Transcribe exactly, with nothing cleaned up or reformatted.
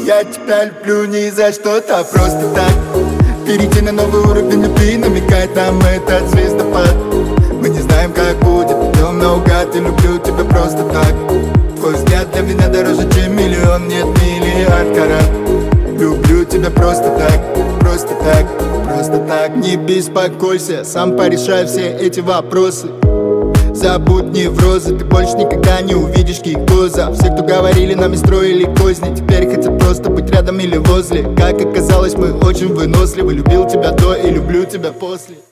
Я тебя люблю не за что-то, просто так. Перейти на новый уровень любви намекает нам этот звездопад. Мы не знаем, как будет, идем наугад. И люблю тебя просто так. Твой взгляд для меня дороже, чем миллион, нет, миллиард карат. Люблю тебя просто так, просто так, просто так. Не беспокойся, сам порешай все эти вопросы. Забудь неврозы, ты больше никогда не увидишь кикоза. Все, кто говорили, нами строили козни, теперь хотят просто быть рядом или возле. Как оказалось, мы очень выносливы. Любил тебя до и люблю тебя после.